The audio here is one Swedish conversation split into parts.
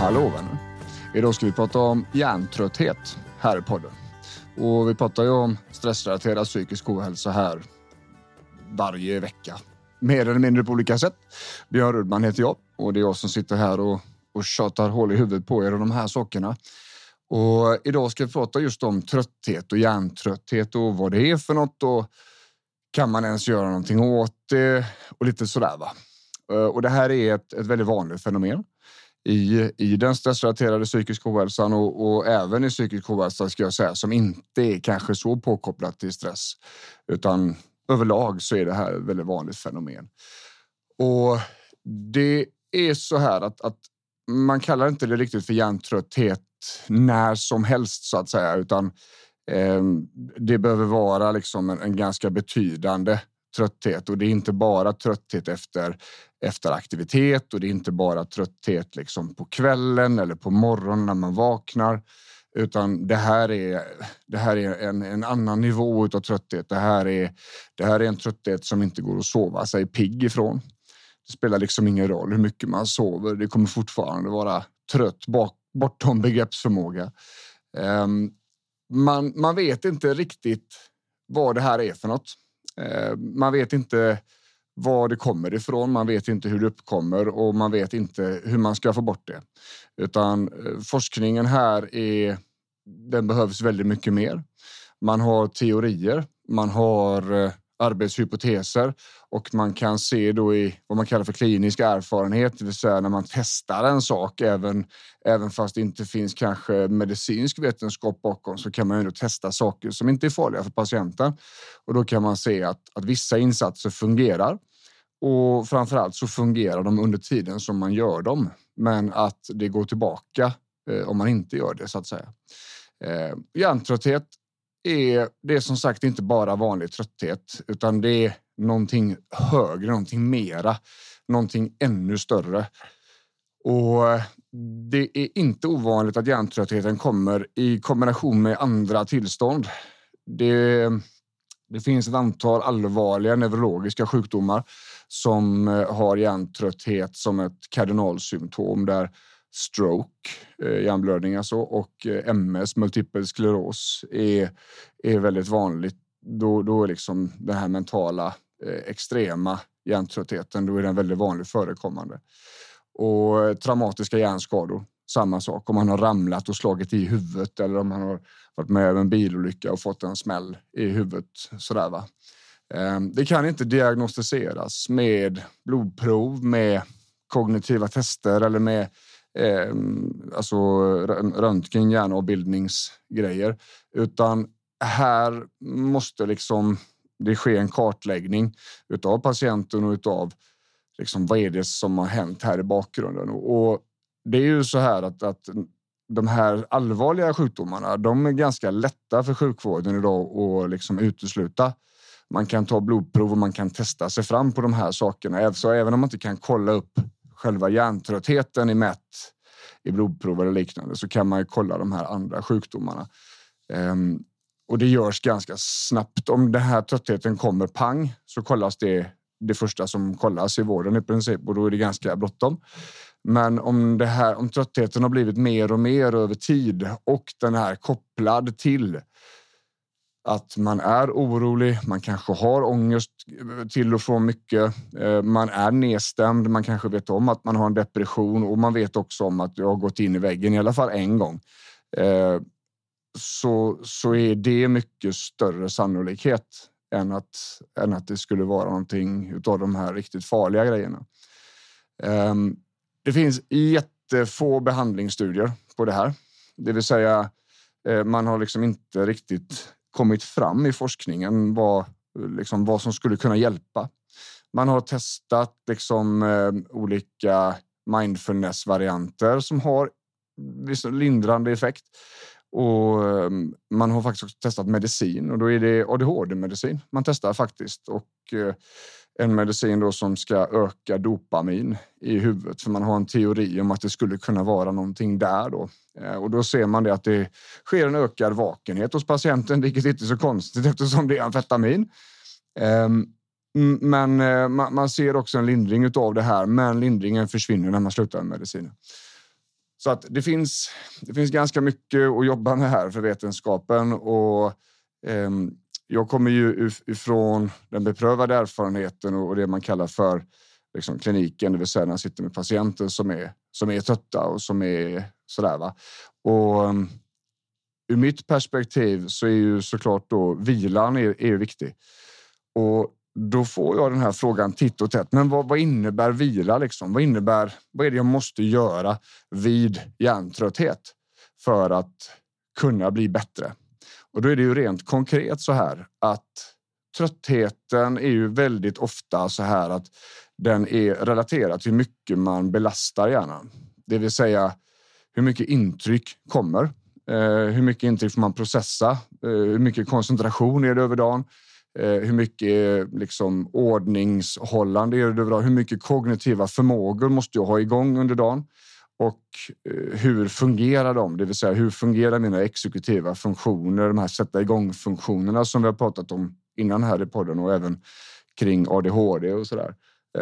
Hallå vänner. Idag ska vi prata om hjärntrötthet här i podden. Och vi pratar ju om stressrelaterad psykisk ohälsa här varje vecka. Mer eller mindre på olika sätt. Björn Rudman heter jag och det är jag som sitter här och tjatar hål i huvudet på er och de här sakerna. Och idag ska vi prata just om trötthet och hjärntrötthet och vad det är för något och kan man ens göra någonting åt det och lite sådär va. Och det här är ett väldigt vanligt fenomen i den stressrelaterade psykiska ohälsan och även i psykisk ohälsa ska jag säga som inte är kanske så påkopplat till stress utan överlag så är det här ett väldigt vanligt fenomen. Och det är så här att man kallar inte det riktigt för hjärntrötthet när som helst så att säga utan det behöver vara liksom en ganska betydande trötthet och det är inte bara trötthet efter aktivitet och det är inte bara trötthet liksom på kvällen eller på morgonen när man vaknar utan det här är en annan nivå av trötthet. Det här är en trötthet som inte går att sova sig pigg ifrån. Det spelar liksom ingen roll hur mycket man sover. Det kommer fortfarande vara trött bortom begreppsförmåga. Man vet inte riktigt vad det här är för något. Man vet inte var det kommer ifrån, man vet inte hur det uppkommer och man vet inte hur man ska få bort det. Utan forskningen här den behövs väldigt mycket mer. Man har teorier, man har arbetshypoteser och man kan se då i vad man kallar för klinisk erfarenhet, det vill säga när man testar en sak även fast det inte finns kanske medicinsk vetenskap bakom så kan man ändå testa saker som inte är farliga för patienten och då kan man se att vissa insatser fungerar och framförallt så fungerar de under tiden som man gör dem men att det går tillbaka om man inte gör det så att säga. Hjärntrötthet det är som sagt inte bara vanlig trötthet utan det är någonting högre, någonting mera, någonting ännu större. Och det är inte ovanligt att hjärntröttheten kommer i kombination med andra tillstånd. Det finns ett antal allvarliga neurologiska sjukdomar som har hjärntrötthet som ett kardinalsymptom där stroke, hjärnblödning alltså, och MS, multipel skleros, är väldigt vanligt. Då är liksom den här mentala extrema hjärntröttheten, då är den väldigt vanligt förekommande. Och traumatiska hjärnskador, samma sak. Om man har ramlat och slagit i huvudet eller om man har varit med om en bilolycka och fått en smäll i huvudet, sådär va. Det kan inte diagnostiseras med blodprov, med kognitiva tester eller med alltså röntgen, hjärnavbildningsgrejer utan här måste liksom det ske en kartläggning utav patienten och utav liksom vad är det som har hänt här i bakgrunden och det är ju så här att de här allvarliga sjukdomarna de är ganska lätta för sjukvården idag att liksom utesluta. Man kan ta blodprov och man kan testa sig fram på de här sakerna så även om man inte kan kolla upp själva hjärntröttheten i mätt i blodprov eller liknande så kan man ju kolla de här andra sjukdomarna. Och det görs ganska snabbt. Om den här tröttheten kommer pang så kollas det första som kollas i vården i princip och då är det ganska bråttom. Men om tröttheten har blivit mer och mer över tid och den är kopplad till att man är orolig, man kanske har ångest till och från mycket, man är nedstämd, man kanske vet om att man har en depression och man vet också om att jag har gått in i väggen i alla fall en gång. Så är det mycket större sannolikhet än att det skulle vara någonting utav de här riktigt farliga grejerna. Det finns jättefå behandlingsstudier på det här. Det vill säga man har liksom inte riktigt kommit fram i forskningen vad som skulle kunna hjälpa. Man har testat liksom olika mindfulness-varianter som har liksom lindrande effekt. Och man har faktiskt också testat medicin och då är det ADHD-medicin man testar faktiskt och en medicin då som ska öka dopamin i huvudet för man har en teori om att det skulle kunna vara någonting där då. Och då ser man det att det sker en ökad vakenhet hos patienten vilket inte är så konstigt eftersom det är amfetamin. Men man ser också en lindring utav det här men lindringen försvinner när man slutar med medicinen. Så att det finns ganska mycket att jobba med här för vetenskapen, och jag kommer ju ifrån den beprövade erfarenheten och det man kallar för liksom kliniken, det vill säga när jag sitter med patienter som är trötta och som är sådär, va. Och ur mitt perspektiv så är ju såklart då vilan är viktig. Och då får jag den här frågan titt och tätt. Men vad innebär vila liksom? Vad är det jag måste göra vid hjärntrötthet för att kunna bli bättre? Och då är det ju rent konkret så här att tröttheten är ju väldigt ofta så här att den är relaterad till hur mycket man belastar hjärnan. Det vill säga hur mycket intryck kommer. Hur mycket intryck får man processa? Hur mycket koncentration är det över dagen? Hur mycket liksom ordningshållande är det över dagen? Hur mycket kognitiva förmågor måste jag ha igång under dagen? Och hur fungerar de? Det vill säga hur fungerar mina exekutiva funktioner? De här sätta igång-funktionerna som vi har pratat om innan här i podden och även kring ADHD och sådär.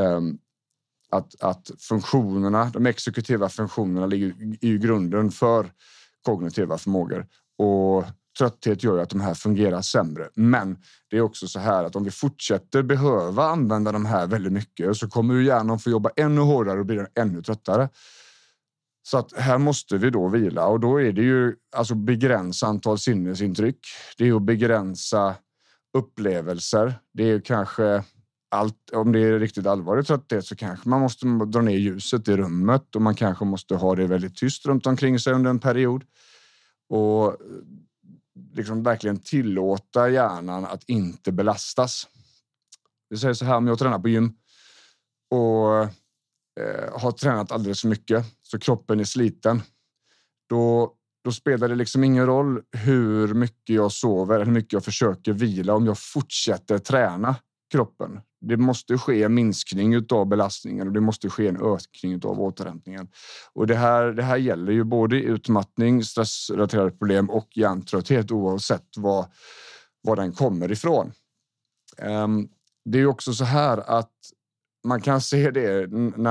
Att funktionerna, de exekutiva funktionerna ligger i grunden för kognitiva förmågor. Och trötthet gör ju att de här fungerar sämre. Men det är också så här att om vi fortsätter behöva använda de här väldigt mycket så kommer ju hjärnan få jobba ännu hårdare och bli ännu tröttare. Så att här måste vi då vila, och då är det ju alltså begränsa antal sinnesintryck. Det är att begränsa upplevelser. Det är kanske allt, om det är riktigt allvarligt trötthet så kanske man måste dra ner ljuset i rummet och man kanske måste ha det väldigt tyst runt omkring sig under en period. Och liksom verkligen tillåta hjärnan att inte belastas. Det säger så här, om jag tränar på gym och har tränat alldeles för mycket så kroppen är sliten, då spelar det liksom ingen roll hur mycket jag sover eller hur mycket jag försöker vila om jag fortsätter träna kroppen. Det måste ske en minskning av belastningen och det måste ske en ökning av återhämtningen. Och det här gäller ju både utmattning, stressrelaterade problem och hjärntrötthet oavsett var den kommer ifrån. Det är ju också så här att man kan se det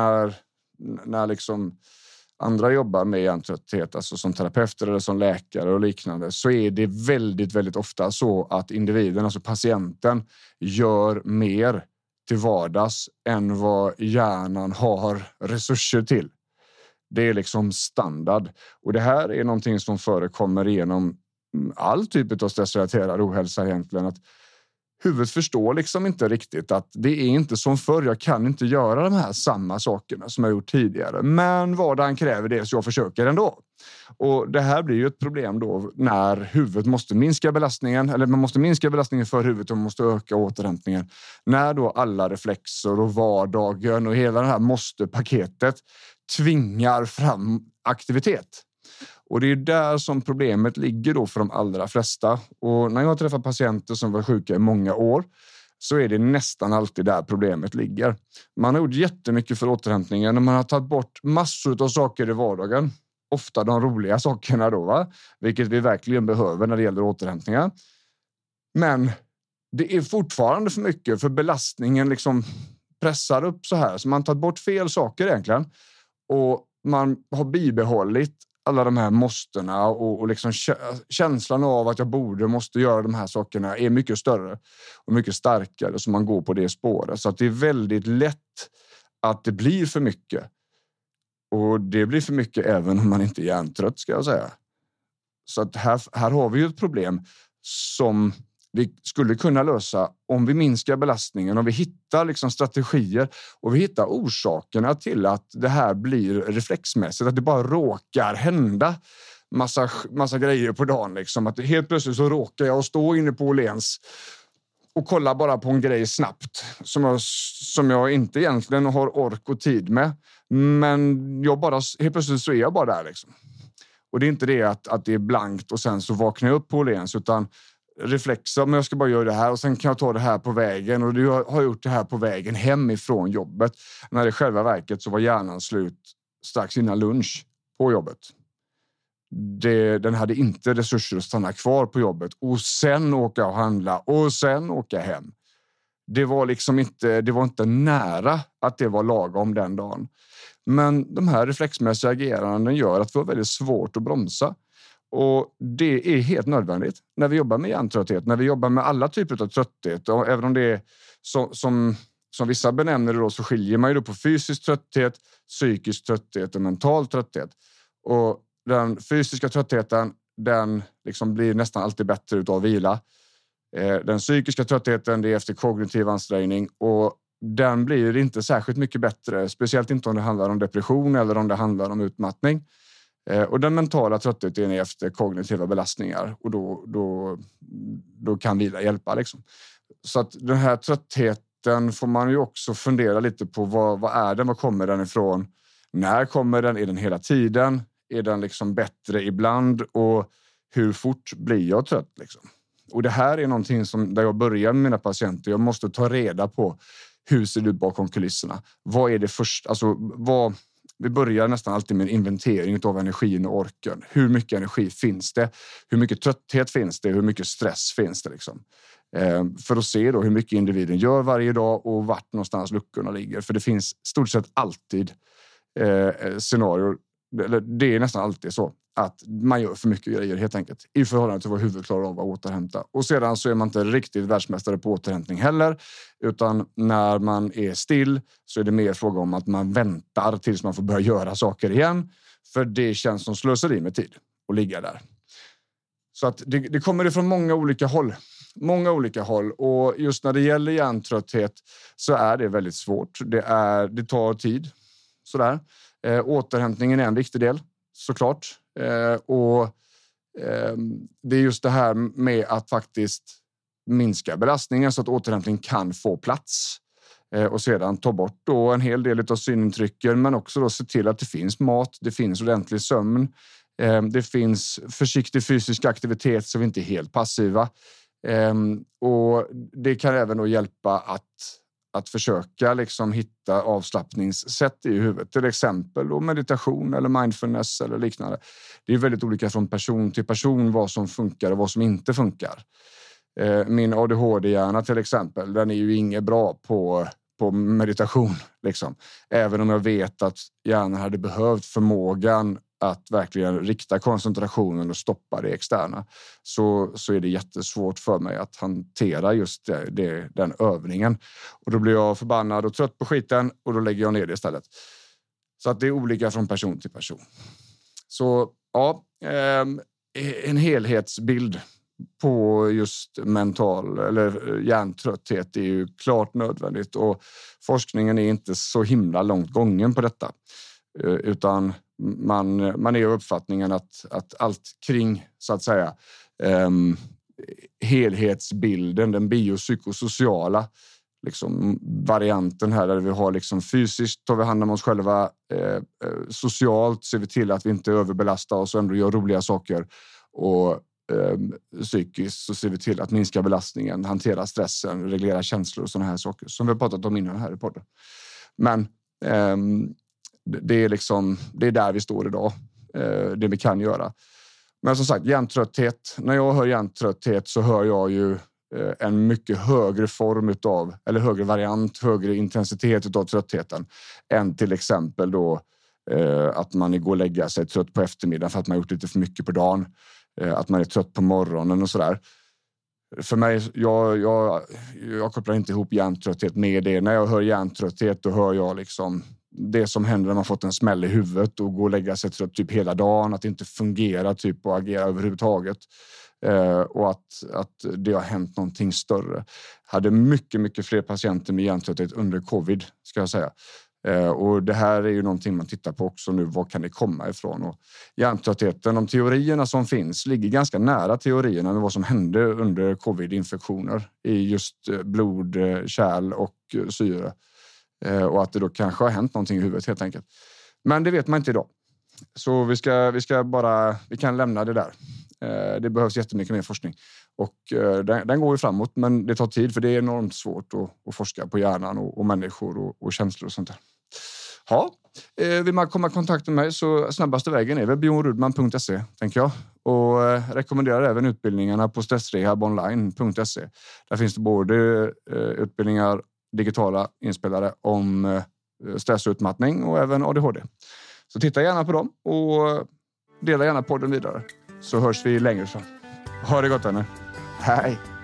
när liksom andra jobbar med hjärntrötthet, alltså som terapeuter eller som läkare och liknande, så är det väldigt, väldigt ofta så att individen, alltså patienten, gör mer till vardags än vad hjärnan har resurser till. Det är liksom standard. Och det här är någonting som förekommer genom all typ av stressrelaterad ohälsa egentligen, att huvudet förstår liksom inte riktigt att det är inte som förr. Jag kan inte göra de här samma sakerna som jag gjort tidigare. Men vardagen kräver det så jag försöker ändå. Och det här blir ju ett problem då när huvudet måste minska belastningen. Eller man måste minska belastningen för huvudet och man måste öka återhämtningen. När då alla reflexer och vardagen och hela det här måste-paketet tvingar fram aktivitet. Och det är där som problemet ligger då för de allra flesta. Och när jag träffar patienter som var sjuka i många år så är det nästan alltid där problemet ligger. Man har gjort jättemycket för återhämtningen och man har tagit bort massor av saker i vardagen. Ofta de roliga sakerna då, va? Vilket vi verkligen behöver när det gäller återhämtningar. Men det är fortfarande för mycket, för belastningen liksom pressar upp så här. Så man har tagit bort fel saker egentligen. Och man har bibehållit alla de här måstena och liksom känslan av att jag måste göra de här sakerna är mycket större och mycket starkare, så man går på det spåret. Så att det är väldigt lätt att det blir för mycket. Och det blir för mycket även om man inte är hjärntrött, ska jag säga. Så att här har vi ju ett problem som vi skulle kunna lösa om vi minskar belastningen och vi hittar liksom strategier och vi hittar orsakerna till att det här blir reflexmässigt, att det bara råkar hända massa grejer på dagen liksom. Att helt plötsligt så råkar jag stå inne på Åhléns och kolla bara på en grej snabbt som jag inte egentligen har ork och tid med, men helt plötsligt så är jag bara där liksom. Och det är inte det att det är blankt och sen så vaknar jag upp på Åhléns, utan reflexer, men jag ska bara göra det här och sen kan jag ta det här på vägen, och du har gjort det här på vägen hem ifrån jobbet, när i själva verket så var hjärnan slut strax innan lunch på jobbet. Den hade inte resurser att stanna kvar på jobbet och sen åka och handla och sen åka hem. Det var liksom inte nära att det var lagom den dagen. Men de här reflexmässiga ageranden gör att vi har väldigt svårt att bromsa. Och det är helt nödvändigt när vi jobbar med hjärntrötthet, när vi jobbar med alla typer av trötthet. Och även om det är som vissa benämner det då, så skiljer man ju då på fysisk trötthet, psykisk trötthet och mental trötthet. Och den fysiska tröttheten, den liksom blir nästan alltid bättre utav vila. Den psykiska tröttheten, det är efter kognitiv ansträngning, och den blir inte särskilt mycket bättre, speciellt inte om det handlar om depression eller om det handlar om utmattning. Och den mentala tröttheten är efter kognitiva belastningar, och då kan vila hjälpa liksom. Så att den här tröttheten får man ju också fundera lite på, vad är den, var kommer den ifrån, när kommer den, är den hela tiden, är den liksom bättre ibland, och hur fort blir jag trött liksom. Och det här är någonting som där jag börjar med mina patienter, jag måste ta reda på hur ser det ut bakom kulisserna, vad är det först, alltså vi börjar nästan alltid med en inventering av energin och orken. Hur mycket energi finns det? Hur mycket trötthet finns det? Hur mycket stress finns det liksom? För att se då hur mycket individen gör varje dag och vart någonstans luckorna ligger. För det finns stort sett alltid scenarier, det är nästan alltid så att man gör för mycket grejer helt enkelt i förhållande till vad huvudet klarar av att återhämta. Och sedan så är man inte riktigt världsmästare på återhämtning heller, utan när man är still så är det mer fråga om att man väntar tills man får börja göra saker igen, för det känns som slöseri med tid att ligga där. Så att det kommer ifrån många olika håll, och just när det gäller hjärntrötthet så är det väldigt svårt. Det tar tid sådär. Återhämtningen är en viktig del såklart, och det är just det här med att faktiskt minska belastningen så att återhämtning kan få plats, och sedan ta bort då en hel del av synintrycken, men också då se till att det finns mat, det finns ordentlig sömn, det finns försiktig fysisk aktivitet så vi inte är helt passiva, och det kan även då hjälpa att försöka liksom hitta avslappningssätt i huvudet. Till exempel då meditation eller mindfulness eller liknande. Det är väldigt olika från person till person vad som funkar och vad som inte funkar. Min ADHD-hjärna till exempel, den är ju inget bra på meditation. Liksom. Även om jag vet att hjärnan hade behövt förmågan att verkligen rikta koncentrationen och stoppa det externa, så är det jättesvårt för mig att hantera just den övningen. Och då blir jag förbannad och trött på skiten, och då lägger jag ner det istället. Så att det är olika från person till person. Så ja, en helhetsbild på just mental eller hjärntrötthet är ju klart nödvändigt, och forskningen är inte så himla långt gången på detta, utan man är av uppfattningen att allt kring så att säga helhetsbilden, den biopsykosociala liksom varianten här, där vi har liksom fysiskt tar vi hand om oss själva, socialt ser vi till att vi inte överbelastar oss och ändå gör roliga saker, och psykiskt så ser vi till att minska belastningen, hantera stressen, reglera känslor och sådana här saker som vi har pratat om innan här i podden. Men det är där vi står idag, det vi kan göra. Men som sagt, hjärntrötthet, när jag hör hjärntrötthet så hör jag ju en mycket högre form utav, eller högre variant, högre intensitet utav tröttheten än till exempel då att man går och lägga sig trött på eftermiddagen för att man har gjort lite för mycket på dagen, att man är trött på morgonen och sådär. För mig, jag kopplar inte ihop hjärntrötthet med det. När jag hör hjärntrötthet då hör jag liksom det som händer när man fått en smäll i huvudet och går och lägga sig trött typ hela dagen, att det inte fungerar typ och agera överhuvudtaget. Och att det har hänt någonting större. Hade mycket, mycket fler patienter med hjärntrötthet under covid, ska jag säga. Och det här är ju någonting man tittar på också nu. Vad kan det komma ifrån? Och hjärntröttheten, de teorierna som finns ligger ganska nära teorierna med vad som hände under covid-infektioner i just blod, kärl och syre. Och att det då kanske har hänt någonting i huvudet helt enkelt. Men det vet man inte idag. Så vi kan lämna det där. Det behövs jättemycket mer forskning. Och den går ju framåt, men det tar tid för det är enormt svårt att forska på hjärnan och människor och känslor och sånt där. Ja, vill man komma i kontakt med mig så snabbaste vägen är väl bjornrudman.se, tänker jag. Och rekommenderar även utbildningarna på stressrehabonline.se. Där finns det både utbildningar, digitala inspelare om stress och utmattning och även ADHD. Så titta gärna på dem och dela gärna podden vidare. Så hörs vi längre fram. Ha det gott, vänner. Hej!